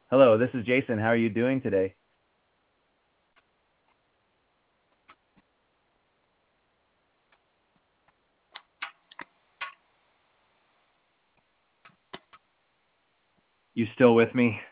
Hello, this is Jason. How are you doing today? You still with me?